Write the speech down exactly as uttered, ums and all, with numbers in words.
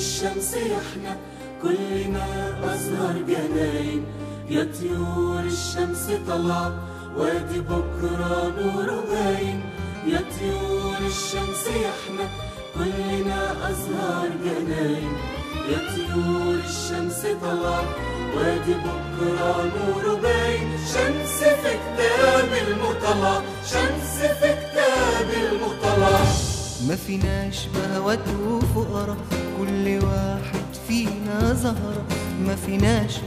الشمس احنا كلنا أزهر جناين. يا طيور الشمس طلعت وادي بكرة نور باين. يا طيور الشمس احنا كلنا أزهر جناين. يا طيور الشمس طلعت وادي بكرة نور باين. شمس في كتاب المطلع، شمس في كتاب المطلع. ما فيناش بهوات وفقرا، كل واحد فينا زهرة. ما فيناش